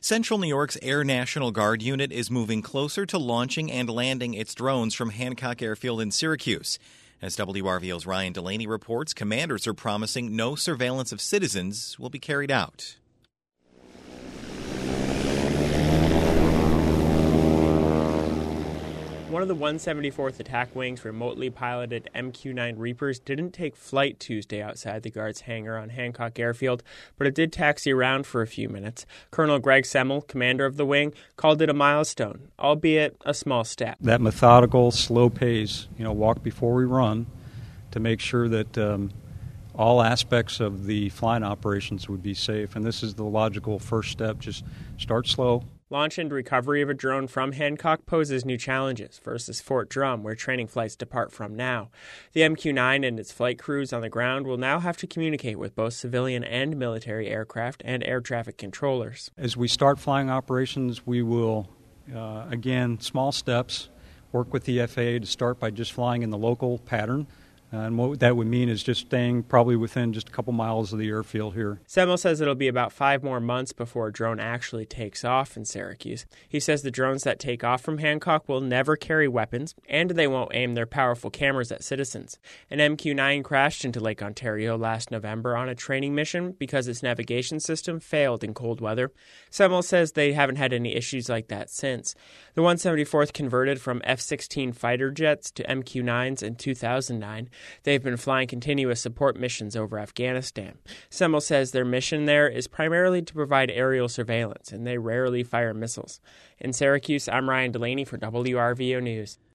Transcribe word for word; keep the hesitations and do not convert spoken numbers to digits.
Central New York's Air National Guard unit is moving closer to launching and landing its drones from Hancock Airfield in Syracuse. As W R V O's Ryan Delaney reports, commanders are promising no surveillance of citizens will be carried out. One of the one seventy-fourth Attack Wing's remotely piloted M Q nine Reapers didn't take flight Tuesday outside the Guard's hangar on Hancock Airfield, but it did taxi around for a few minutes. Colonel Greg Semmel, commander of the wing, called it a milestone, albeit a small step. That methodical, slow pace, you know, walk before we run, to make sure that um, all aspects of the flying operations would be safe. And this is the logical first step. Just start slow. Launch and recovery of a drone from Hancock poses new challenges versus Fort Drum, where training flights depart from now. The M Q nine and its flight crews on the ground will now have to communicate with both civilian and military aircraft and air traffic controllers. As we start flying operations, we will, uh, again, small steps, work with the F A A to start by just flying in the local pattern. Uh, and what that would mean is just staying probably within just a couple miles of the airfield here. Semmel says it'll be about five more months before a drone actually takes off in Syracuse. He says the drones that take off from Hancock will never carry weapons, and they won't aim their powerful cameras at citizens. An M Q nine crashed into Lake Ontario last November on a training mission because its navigation system failed in cold weather. Semmel says they haven't had any issues like that since. The one seventy-fourth converted from F sixteen fighter jets to M Q nines in two thousand nine. They've been flying continuous support missions over Afghanistan. Semmel says their mission there is primarily to provide aerial surveillance, and they rarely fire missiles. In Syracuse, I'm Ryan Delaney for W R V O News.